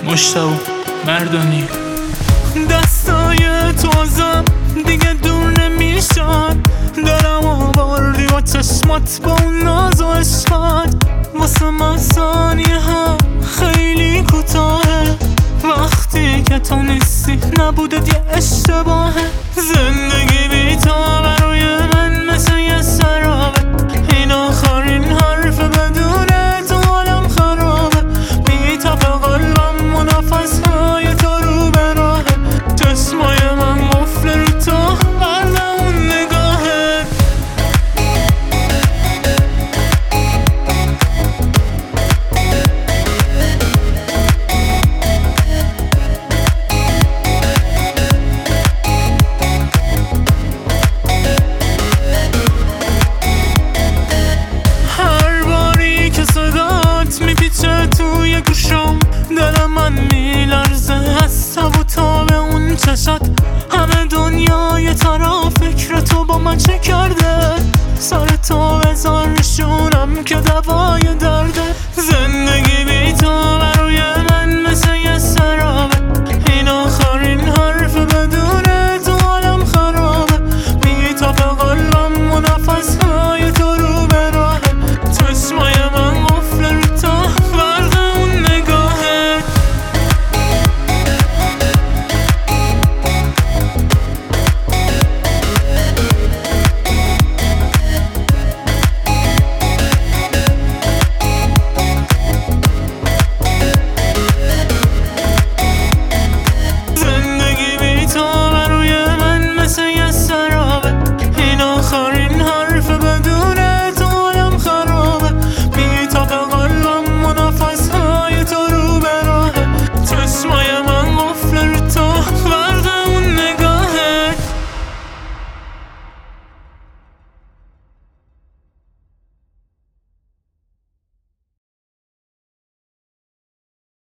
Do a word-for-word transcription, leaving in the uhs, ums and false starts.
مشتاق مردانی. دستای تو ازم دیگه دور نمیشن، دارم آوردی با چشمات با اون ناز و عشقات. واسه من ثانیه هم خیلی کوتاهه، وقتی که تو نیستی نبوده یه اشتباهه. زندگی بی تو برای من مثل یه سرابه، این آخرین حرف بدون تو حالم خرابه. میتپه قلبم و نفسهای تو رو به راهه، چشمای من قفل رو تو قرد اون نگاهه. هر باری که صدات میپیچه توی گوشم، دلم من میلرزه از تب و تاب اون چشات. همه دنیای ترا فکر تو با من چه کرده، سر تو بذار نشونم که دوای